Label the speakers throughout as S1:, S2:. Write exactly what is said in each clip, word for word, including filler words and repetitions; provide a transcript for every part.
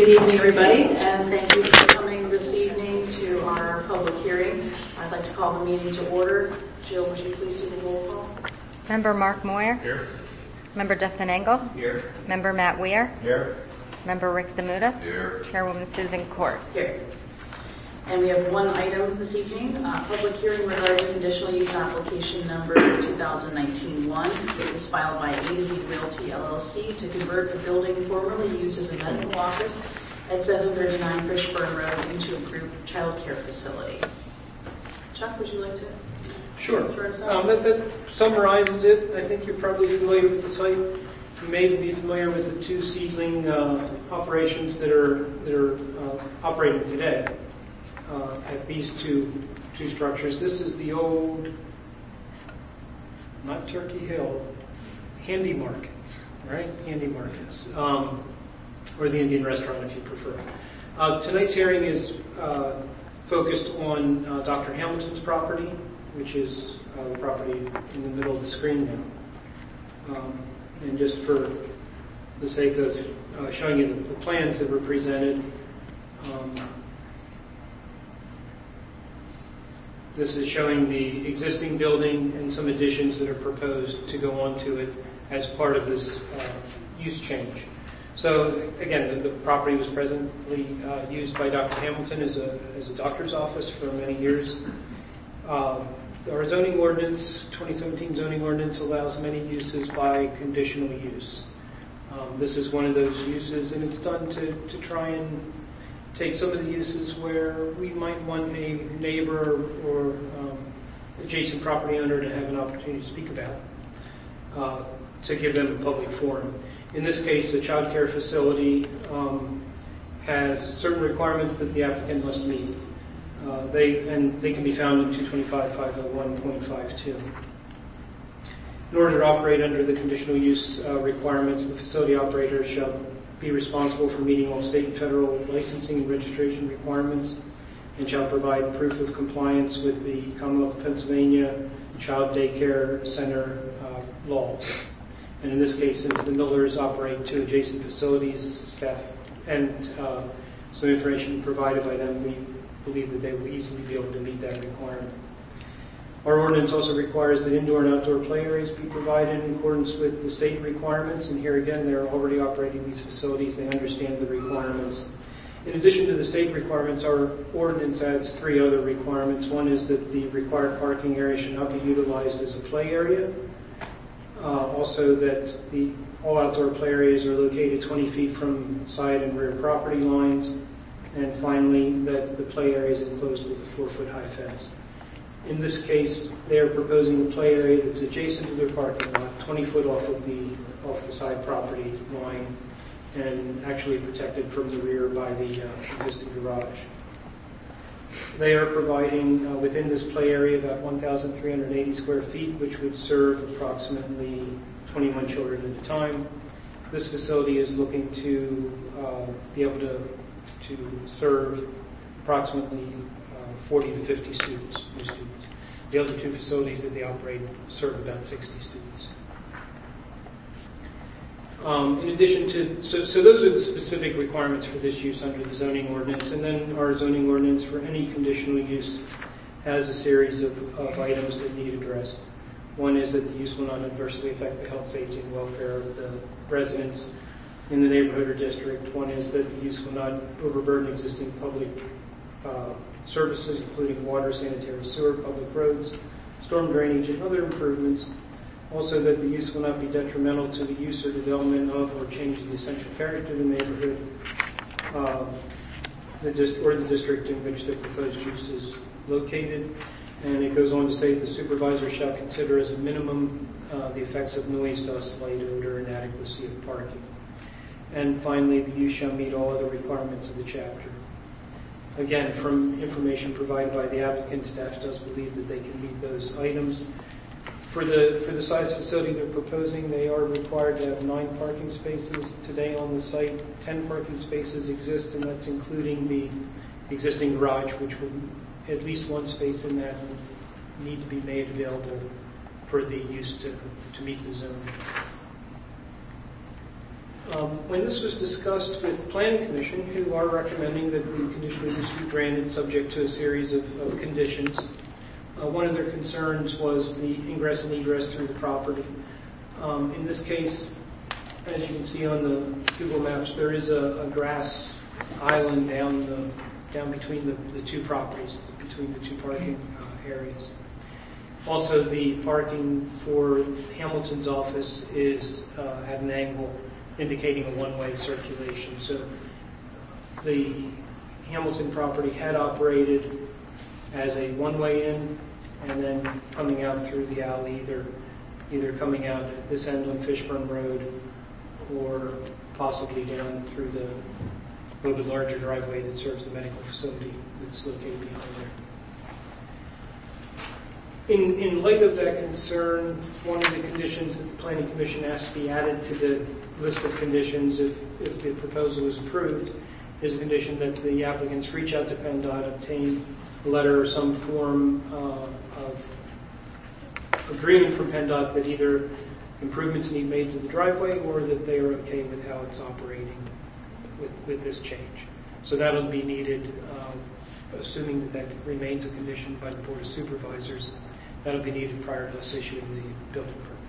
S1: Good evening, everybody, and thank you for coming this evening to our public hearing. I'd like to call the meeting to order. Jill, would you please do the roll call?
S2: Member Mark Moyer.
S3: Here.
S2: Member Dustin Engel.
S3: Here.
S2: Member Matt Weir.
S3: Here.
S2: Member Rick Zamuda.
S3: Here.
S2: Chairwoman Susan Court.
S1: Here. And we have one item this evening, uh, public hearing regarding conditional use application number two thousand nineteen dash one. It was filed by A to Z Realty L L C to convert a building formerly used as a medical office at seven thirty-nine Fishburne Road into a group child care facility. Chuck, would you like to?
S4: Sure. Um, that, that summarizes it. I think you're probably familiar with the site. You may be familiar with the two seedling uh, operations that are that are uh, operating today. Uh, at these two two structures. This is the old, not Turkey Hill, Handy Market, right? Handy Markets, um, or the Indian restaurant if you prefer. Uh, tonight's hearing is uh, focused on uh, Doctor Hamilton's property, which is uh, the property in the middle of the screen now. Um, and just for the sake of uh, showing you the, the plans that were presented, um, this is showing the existing building and some additions that are proposed to go onto it as part of this uh, use change. So again, the, the property was presently uh, used by Doctor Hamilton as a, as a doctor's office for many years. Uh, our zoning ordinance, twenty seventeen zoning ordinance, allows many uses by conditional use. Um, this is one of those uses, and it's done to, to try and take some of the uses where we might want a neighbor or um, adjacent property owner to have an opportunity to speak about, uh, to give them a public forum. In this case, the child care facility um, has certain requirements that the applicant must meet. Uh, they and they can be found in two twenty-five five oh one point five two. In order to operate under the conditional use uh, requirements, the facility operator shall be responsible for meeting all state and federal licensing and registration requirements, and shall provide proof of compliance with the Commonwealth of Pennsylvania Child Daycare Center uh, laws. And in this case, since the Millers operate two adjacent facilities, staff and uh, some information provided by them, we believe that they will easily be able to meet that requirement. Our ordinance also requires that indoor and outdoor play areas be provided in accordance with the state requirements, and here again, they're already operating these facilities. They understand the requirements. In addition to the state requirements, our ordinance adds three other requirements. One is that the required parking area should not be utilized as a play area. Uh, also that the all outdoor play areas are located twenty feet from side and rear property lines. And finally, that the play area is enclosed with a four-foot high fence. In this case, they are proposing a play area that's adjacent to their parking lot, twenty foot off of the off the side property line, and actually protected from the rear by the uh, existing garage. They are providing uh, within this play area about one thousand three hundred eighty square feet, which would serve approximately twenty-one children at a time. This facility is looking to uh, be able to to serve approximately uh, forty to fifty students. New students. The other two facilities that they operate serve about sixty students. Um, in addition to, so, so those are the specific requirements for this use under the zoning ordinance, and then our zoning ordinance for any conditional use has a series of, of items that need addressed. One is that the use will not adversely affect the health, safety, and welfare of the residents in the neighborhood or district. One is that the use will not overburden existing public uh, services, including water, sanitary sewer, public roads, storm drainage, and other improvements. Also, that the use will not be detrimental to the use or development of or change the essential character of the neighborhood uh, the dist- or the district in which the proposed use is located. And it goes on to say that the supervisor shall consider as a minimum uh, the effects of noise, dust, light, odor, and adequacy of parking. And finally, the use shall meet all other requirements of the chapter. Again, from information provided by the applicant, staff does believe that they can meet those items. For the for the size facility they're proposing, they are required to have nine parking spaces today on the site. Ten parking spaces exist, and that's including the existing garage, which would at least one space in that would need to be made available for the use to, to meet the zone. Um, When this was discussed with the Planning Commission, who are recommending that the conditional use be granted subject to a series of of conditions, uh, one of their concerns was the ingress and egress through the property. Um, In this case, as you can see on the Google Maps, there is a, a grass island down the, down between the, the two properties, between the two parking uh, areas. Also, the parking for Hamilton's office is uh, at an angle indicating a one-way circulation. So the Hamilton property had operated as a one-way in and then coming out through the alley, either either coming out at this end on Fishburne Road or possibly down through the little bit larger driveway that serves the medical facility that's located behind there. In, in light of that concern, one of the conditions that the Planning Commission asked to be added to the list of conditions if, if the proposal is approved is a condition that the applicants reach out to PennDOT, obtain a letter or some form uh, of agreement from PennDOT that either improvements need made to the driveway or that they are okay with how it's operating with, with this change. So that'll be needed, um, assuming that that remains a condition by the Board of Supervisors. That'll be needed prior to us issuing the building permit.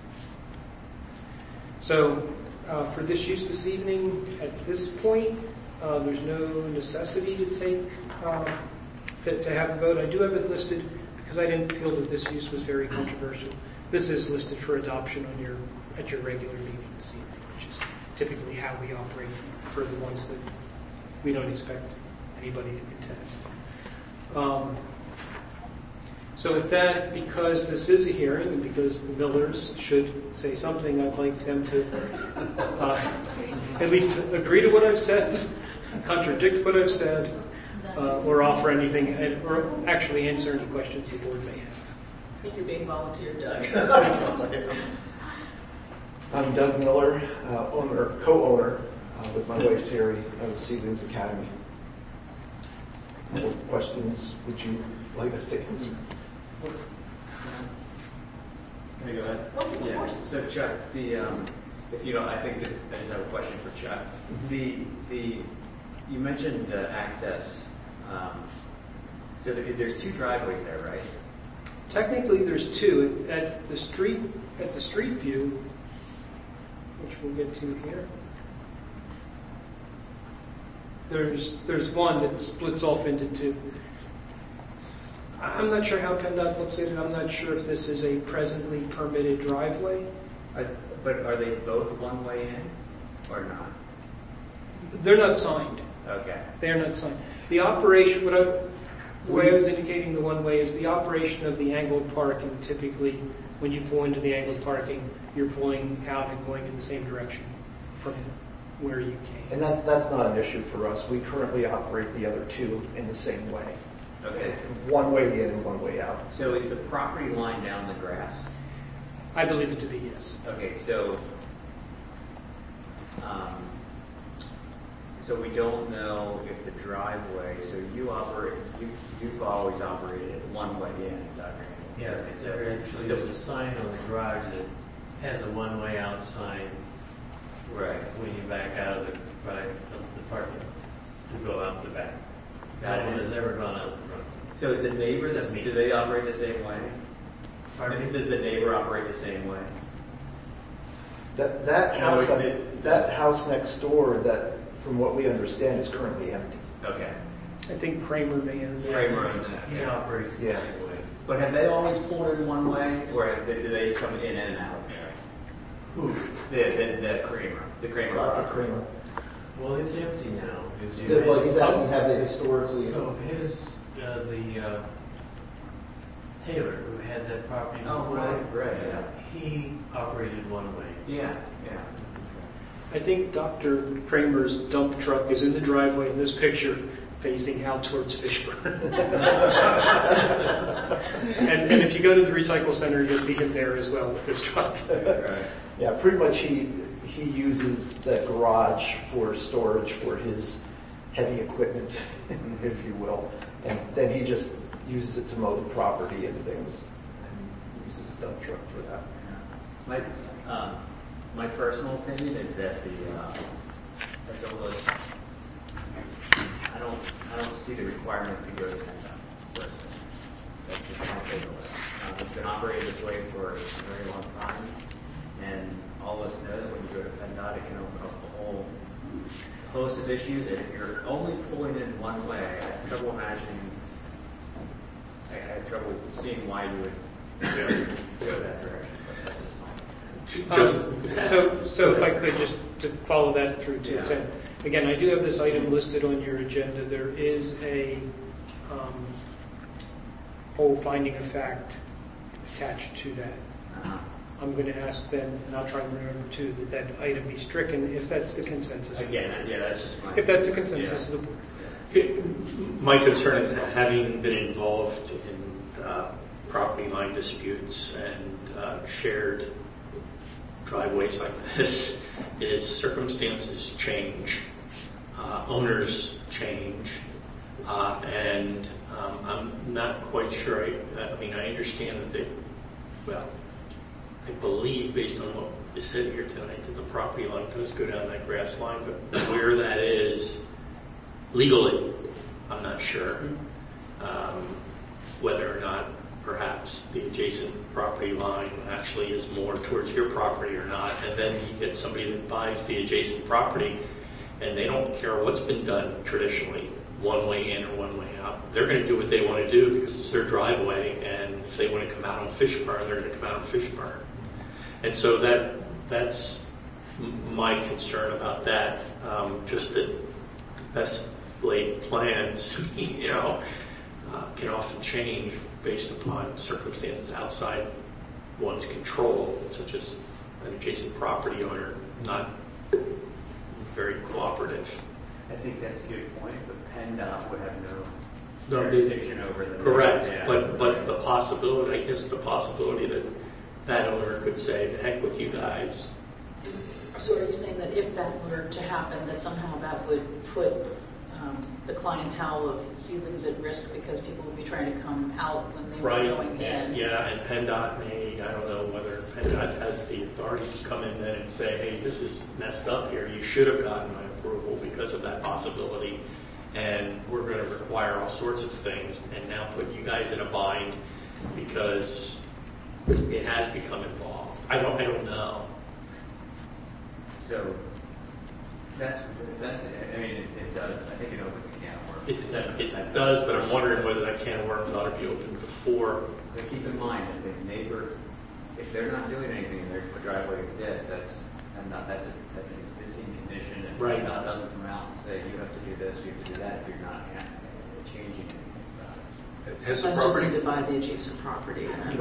S4: So uh, for this use this evening, at this point, uh, there's no necessity to take uh, to, to have a vote. I do have it listed because I didn't feel that this use was very controversial. This is listed for adoption on your at your regular meeting this evening, which is typically how we operate for the ones that we don't expect anybody to contest. Um, So with that, because this is a hearing and because the Millers should say something, I'd like them to uh, at least agree to what I've said, contradict what I've said, uh, or offer anything, or actually answer any questions the board may have.
S1: I think you're being volunteered, Doug.
S3: I'm Doug Miller, uh, owner, co-owner uh, with my wife Terry of Seedlings Academy. What questions would you like us to answer?
S5: Can I go ahead?
S1: Oh, of
S5: yeah.
S1: course.
S5: So Chuck, the um, if you don't, I think this, I just have a question for Chuck. The the you mentioned uh, access. Um, so there, there's two driveways there, right?
S4: Technically, there's two at the street at the street view, which we'll get to here. There's there's one that splits off into two. I'm not sure how PennDOT looks at it. I'm not sure if this is a presently permitted driveway.
S5: I, but are they both one way in, or not?
S4: They're not signed.
S5: Okay.
S4: They're not signed. The operation, what I, the way I was indicating the one way is the operation of the angled parking. Typically, when you pull into the angled parking, you're pulling out and going in the same direction from where you came.
S3: And that, that's not an issue for us. We currently operate the other two in the same way.
S5: Okay.
S3: One way in and one way out.
S5: So is the property line down the grass?
S4: I believe it to be yes.
S5: Okay, so um, so we don't know if the driveway. So you operate. You you've always operated one way in, Doctor
S6: Yeah, there actually is a sign on the garage that has a one-way out sign.
S5: Right.
S6: When you back out of the right of the parking to go out the back.
S5: Got
S6: No
S5: it.
S6: one has ever gone out the front.
S5: So the neighbors,
S6: That's me.
S5: do they operate the same way?
S6: Pardon me?
S5: Does the neighbor operate the same way?
S3: That that
S5: No,
S3: house,
S5: it- it-
S3: that house next door, that from what we understand, is currently empty.
S5: Okay.
S4: I think Kramer may have.
S5: Kramer owns that.
S6: He operates the
S3: Yeah.
S6: same way.
S5: But have they always pulled in one way, or have they, do they come in and out there?
S6: Who?
S5: The the, the Kramer, the Kramer.
S3: Doctor Kramer.
S6: Well, it's empty now. Is he-
S3: Well, he doesn't have it historically.
S6: So his, uh, the, uh, Taylor, who had that property.
S5: Oh,
S6: before,
S5: right, right, yeah.
S6: He operated one way.
S5: Yeah, yeah.
S4: I think Doctor Kramer's dump truck is in the driveway in this picture, facing out towards Fishburne. and, and if you go to the recycle center, you'll see him there as well with this truck.
S5: Right.
S3: Yeah, pretty much he he uses the garage for storage for his heavy equipment, if you will, and then he just uses it to mow the property and things, and uses the dump truck for that.
S5: My um, my personal opinion is that the uh, that's a list. I don't, I don't see the requirement to go to PennDOT first. That's just my take on it. Um, it's been operated this way for a very long time, and all of us know that when you go to PennDOT, it can open up a whole host of issues, and if you're only pulling in one way, I have trouble imagining, I I have trouble seeing why you would go, go that direction, but that's just my.
S4: Um, So, so if I could just to follow that through to its
S5: Yeah.
S4: end. Again, I do have this item listed on your agenda. There is a um, whole finding of fact attached to that.
S5: Uh-huh.
S4: I'm going to ask then, and I'll try and remember too, that that item be stricken if that's the consensus.
S5: Again, yeah, that's just my.
S4: If that's the consensus
S5: Yeah.
S4: of the board.
S7: My concern is having been involved in uh, property line disputes and uh, shared driveways like this, is circumstances change, uh, owners change, uh, and um, I'm not quite sure. I, I mean, I understand that they, well, I believe based on what is said here tonight that the property line does go down that grass line, but where that is legally, I'm not sure um, whether or not perhaps the adjacent property line actually is more towards your property or not. And then you get somebody that buys the adjacent property and they don't care what's been done traditionally, one way in or one way out. They're going to do what they want to do because it's their driveway, and if they want to come out on Fishburne, they're going to come out on Fishburne. And so that that's m- my concern about that. Um, just that best laid plans, you know, uh, can often change based upon circumstances outside one's control, such as an adjacent property owner not very cooperative.
S5: I think that's a good point, but PennDOT would have no
S7: No, they-
S5: jurisdiction over the.
S7: Correct,
S5: Yeah.
S7: but but the possibility, I guess the possibility that that owner could say, "The heck with you guys."
S1: So are you saying that if that were to happen, that somehow that would put um, the clientele of Seedlings at risk because people would be trying to come out when they
S7: Right,
S1: were going in?
S7: yeah, and PennDOT may, I don't know whether PennDOT has the authority to come in then and say, hey, this is messed up here, you should have gotten my approval because of that possibility, and we're going to require all sorts of things, and now put you guys in a bind because it has become involved. I don't, I don't know.
S5: So, that's, that's, I mean, it, it does, I think it opens a can of worms.
S7: It, it, it does, but I'm wondering whether that can of worms ought to be opened before.
S5: But keep in mind, that the neighbor, if they're not doing anything and their driveway is dead, that's, and not, that's, a, that's an existing condition, and
S7: Right.
S5: PennDOT doesn't come out and say, you have to do this, you have to do that, if you're not uh, changing anything about it.
S8: Has the
S1: Unless
S8: property,
S1: you divide the adjacent property.
S8: has,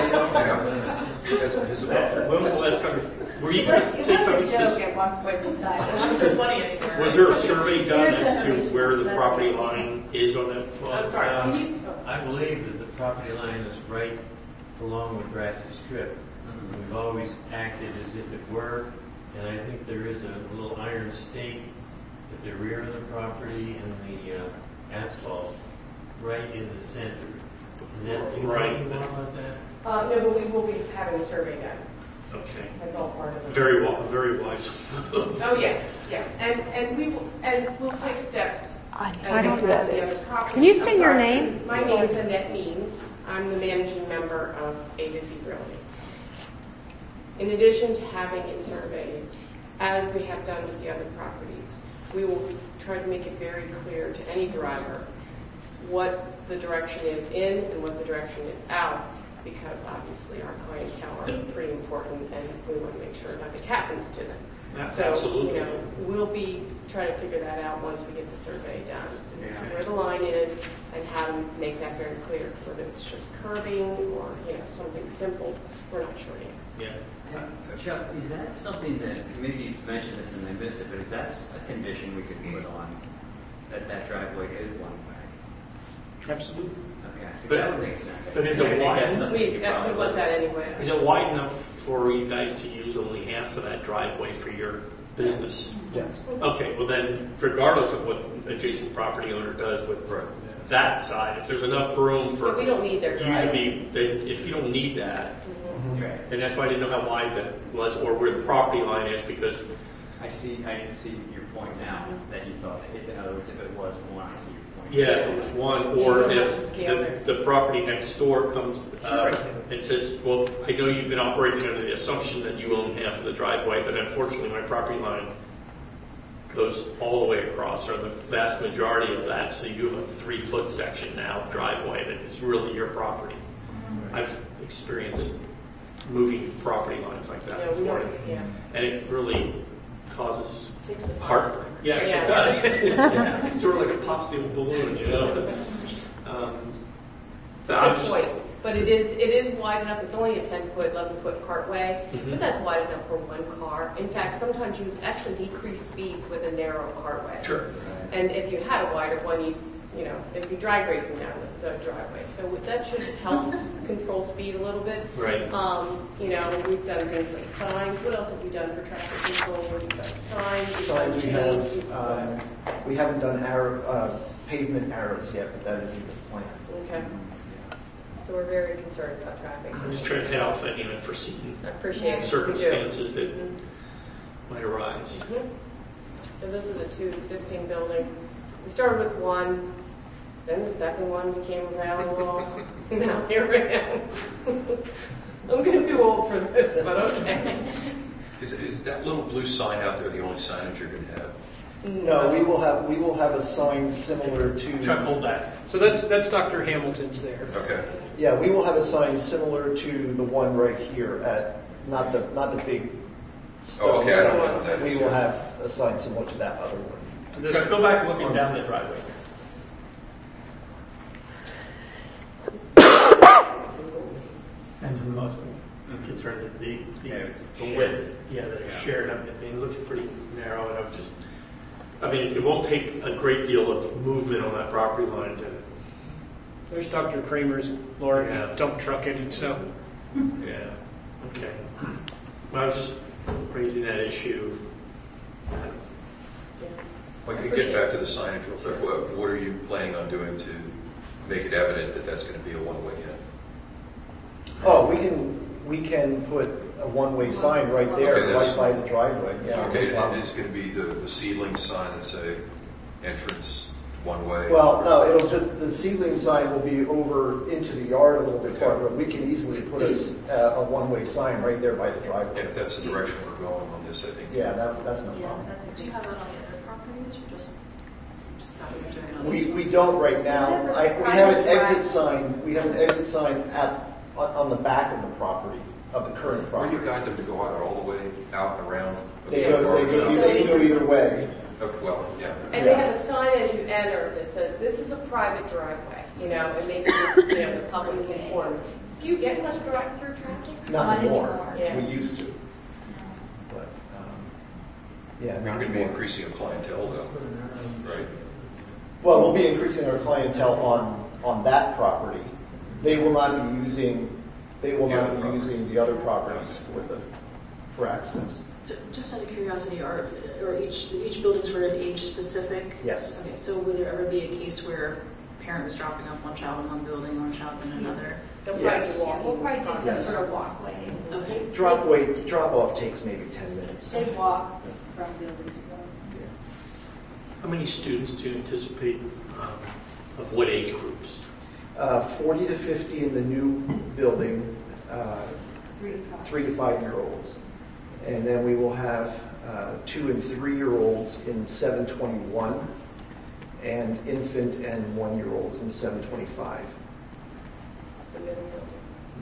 S8: has the property,
S7: When was the last time, were you going to say something specific?
S1: at one point in time. It's not funny anymore.
S7: Was there a survey done as to where the property line is on that?
S1: I'm sorry,
S6: Um,
S1: can you?
S6: I believe that the property line is right along the grassy strip. We've always acted as if it were, and I think there is a little iron stake at the rear of the property and the uh, asphalt right in the center. And that, do you know
S7: Right.
S6: anything more about that?
S9: Uh, no, but we will be having a survey done.
S7: Okay.
S9: That's all part of it.
S7: Very well, very wise.
S9: Oh, yes, yes. And, and we will, and we'll take steps.
S2: I
S9: as
S2: don't
S9: we have the other properties.
S2: Can you say
S9: I'm
S2: your
S9: sorry.
S2: name?
S9: My name is Annette Means. I'm the managing member of A to Z Realty. In addition to having it surveyed, as we have done with the other properties, we will try to make it very clear to any driver what the direction is in and what the direction is out, because obviously our clientele are pretty important and we want to make sure nothing happens to them. So,
S7: Absolutely.
S9: you know, we'll be trying to figure that out once we get the survey done,
S5: Yeah.
S9: where the line is and how to make that very clear, whether it's just curbing or, you know, something simple, we're not sure yet.
S7: Yeah.
S5: Uh, Chuck, is that something that, maybe you've mentioned this and I missed it, but is that a condition we could put on, that that driveway is one way?
S7: Absolutely.
S5: Okay, so
S7: But-
S5: that would make sense.
S7: but is it
S5: I think
S7: wide?
S5: that's something
S9: We,
S5: you
S9: that's,
S5: probably
S9: we want
S5: would-
S9: that anyway.
S7: Is it wide enough for you guys to use only half of that driveway for your business?
S3: Yes.
S7: Okay, well then, regardless of what adjacent property owner does with that side, if there's enough room for
S9: But we don't need their
S7: you to
S9: driveway.
S7: be, then if you don't need that,
S9: Mhm.
S5: Right.
S7: and that's why I didn't know how wide that was, or where the property line is, because
S5: I see, I see your point now, that you thought, if, in other words, if it was one, I see your point.
S7: Yeah, if it was one, or if the, the property next door comes uh, and says, well, I know you've been operating under the assumption that you own half of the driveway, but unfortunately my property line goes all the way across, or the vast majority of that, so you have a three-foot section now, driveway, that is really your property. I've experienced moving property lines like that
S9: Yeah, we
S7: before,
S9: don't- yeah.
S7: and it really causes
S9: Takes the
S7: heartburn. Yes,
S9: Yeah.
S7: it does. Yeah, it's sort of like a pop steel balloon, you know? Um, so I'm
S9: Good
S7: just-
S9: point, but it is, it is wide enough, it's only a ten foot, eleven foot cartway,
S7: Mhm.
S9: but that's wide enough for one car. In fact, sometimes you actually decrease speeds with a narrow cartway.
S7: Sure.
S9: And if you had a wider one, you, you know, it'd be drag racing down the, the driveway. So that should help control speed a little bit.
S7: Right.
S9: Um, you know, we've done things like signs, what else have we done for traffic control? We've done signs, we've done
S3: So we have,
S9: change.
S3: um, we haven't done arrow, uh, pavement arrows yet, but that is in the plan.
S9: Okay, so we're very concerned about traffic.
S7: I'm just trying to head off any unforeseen
S9: I appreciate it.
S7: circumstances that
S9: Mhm.
S7: might arise.
S9: Mhm. So this is the two existing buildings. We started with one, then the second one became available. Now here we are. I'm getting too old for this, but okay.
S8: Is, is that little blue sign out there the only signage you're going to have?
S3: No, we will have, we will have a sign similar to.
S7: Chuck, hold that.
S4: So that's, that's Doctor Hamilton's there.
S8: Okay.
S3: Yeah, we will have a sign similar to the one right here at, not the, not the big.
S8: Oh, okay, I don't know what that is.
S3: We will have a sign similar to that other one.
S7: Chuck, go back looking down the driveway. And to the most concerned that the, the, the width, yeah, that is shared, I mean, it looks pretty narrow, and I'm just, I mean, it won't take a great deal of movement on that property line to,
S4: There's Doctor Kramer's large
S7: Yeah.
S4: dump truck in, so.
S7: yeah, okay. Well, I was just raising that issue.
S8: Well, you can get back to the signage real quick. What, what are you planning on doing to make it evident that that's going to be a one-way in?
S3: Oh, we can, we can put a one-way sign right there,
S8: Okay,
S3: right
S8: that's-
S3: by the driveway, yeah. no
S8: Okay,
S3: problem.
S8: and it's going to be the, the seedling sign that say entrance one-way?
S3: Well, no, it'll just, the seedling sign will be over into the yard a little bit farther, but we can easily put a, uh, a one-way sign right there by the driveway.
S8: If that's the direction we're going on this, I think.
S3: Yeah, that, that's no
S1: Yeah,
S3: problem.
S1: that's- do you have that on the other properties, or just, just not what you're doing on
S3: We,
S1: this?
S3: we don't right now. I, we have an exit sign, we have an exit sign at, on on the back of the property, of the current
S8: Where do
S3: property.
S8: you guide them to go out, all the way out and around?
S3: They go, they go, they can go either way.
S8: Okay, well, yeah.
S9: And they have a sign as you enter that says, this is a private driveway, you know, and maybe, you know, the public informed. Do you get much drive-through traffic?
S3: Not anymore.
S9: Yeah.
S3: We used to. But, um, yeah.
S8: You're going to be increasing your clientele though, right?
S3: Well, we'll be increasing our clientele on, on that property. They will not be using, they will
S8: The
S3: not
S8: other
S3: be
S8: properties.
S3: using the other properties for the, for access.
S1: Ju- Just out of curiosity, are, are each, each building sort of age specific?
S3: Yes.
S1: Okay, so would there ever be a case where a parent was dropping off one child in one building, one child in another?
S9: They'll
S3: Yes.
S9: probably be walking.
S10: We'll probably do some
S3: Yes.
S10: sort of walkway.
S1: Okay.
S3: Drop way, drop off takes maybe ten minutes.
S10: They walk from building to building.
S3: Yeah.
S7: How many students do you anticipate, um, of what age groups?
S3: Uh, forty to fifty in the new building, uh,
S10: Three to five.
S3: three to five-year-olds. And then we will have uh, two and three-year-olds in seven twenty-one, and infant and one-year-olds in seven twenty-five.
S9: The middle building.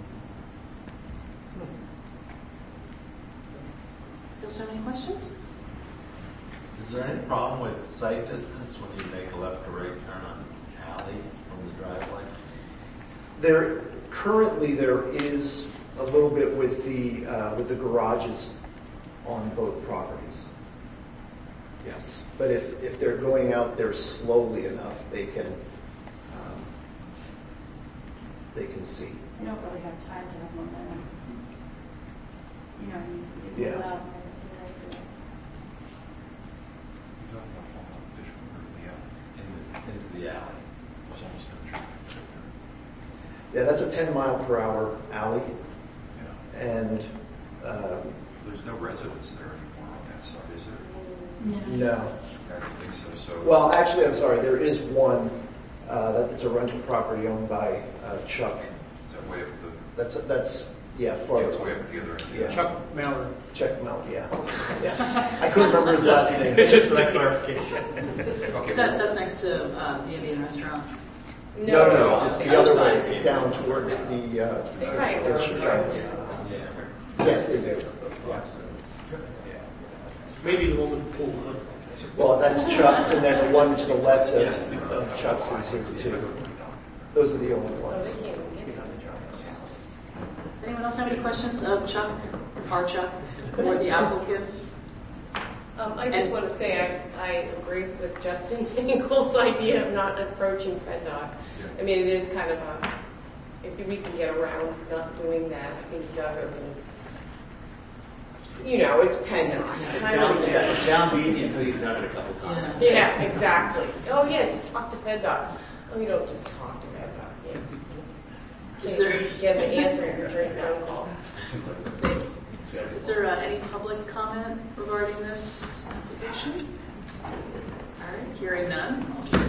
S1: Still so many questions?
S11: Is there any problem with sight distance when you make a left or right turn on alley from the driveway?
S3: There, currently, there is a little bit with the, uh, with the garages on both properties. Yes. But if, if they're going out there slowly enough, they can, um, they can see.
S10: You don't really have time to have momentum. You know, you you
S3: Yeah.
S10: go out and you're right there.
S8: You're talking about falling off Fish River in the alley.
S11: Into the alley.
S8: There's almost no traffic right there.
S3: Yeah, that's a ten mile per hour alley,
S8: Yeah.
S3: and, um,
S8: There's no residents there anymore on that side, is there?
S3: No.
S8: I don't think so, so.
S3: Well, actually, I'm sorry, there is one, uh, that- that's a rental property owned by uh, Chuck.
S8: Is that way up the,
S3: That's, that's, yeah,
S8: yeah,
S3: farther.
S8: it's way up the other end.
S3: Yeah.
S4: Chuck Mallard.
S3: Chuck Mount, yeah. Yeah. I couldn't remember his last name.
S4: Just for that clarification.
S8: Okay,
S1: That,
S8: well,
S1: that's next to uh, the Indian restaurant.
S3: No, no, it's the other way,
S1: Outside.
S3: down toward the, uh.
S9: Right.
S3: the Chicago. Yes, they do. Yeah.
S4: Maybe the one with the pool, huh?
S3: Well, that's Chuck's, and then the one to the left of of Chuck's is his too. Those are the only ones.
S1: Anyone else have any questions of Chuck, our Chuck, or the applicants?
S9: Um, I
S1: And-
S9: just want to say, I, I agree with Justin Engel's idea of not approaching PennDOT. I mean, it is kind of a, if we can get around not doing that, I think Doug is, you know, it's PennDOT.
S5: It
S9: I
S5: sounds,
S9: don't
S5: it
S9: know.
S5: sounds easy until you've done it a couple times.
S9: Yeah, exactly. Oh, yeah, just talk to PennDOT. Oh, you don't just talk to PennDOT, yeah.
S1: Is there,
S9: Get the answer in your drink phone call.
S1: is there uh, any public comment regarding this application? All right, hearing none, I'll keep